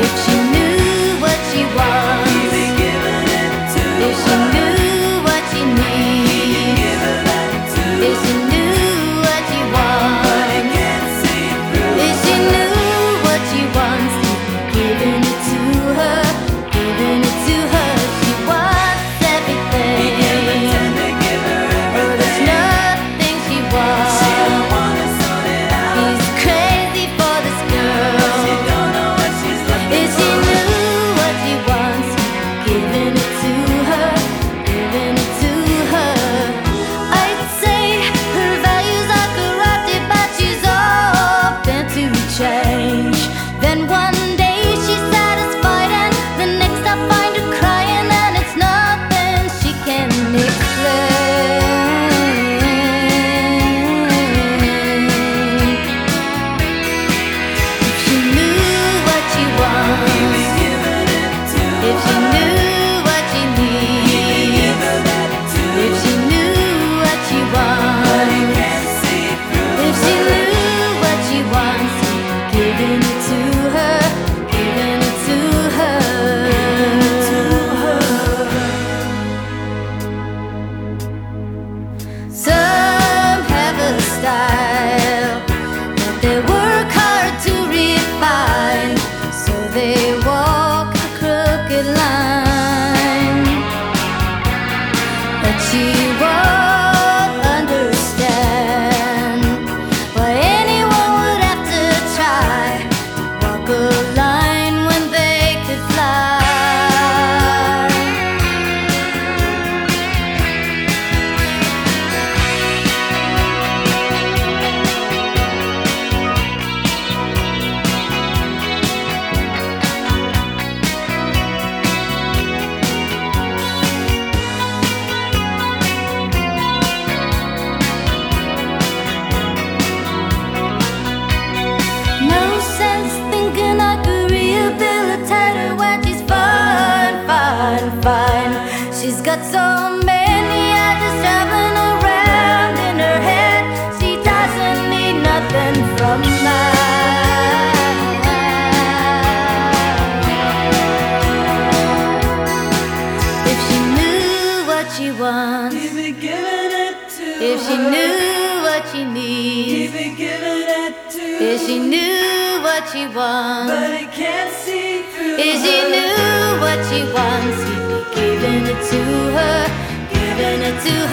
She's got so many ideas traveling around in her head. She doesn't need nothing from mine. If she knew what she wants, keep it giving it to if she her. knew what she needs, Keep it giving it to if she knew what she wants, but it can't see through if she her. knew what she wants, he'd be giving it to her, giving it to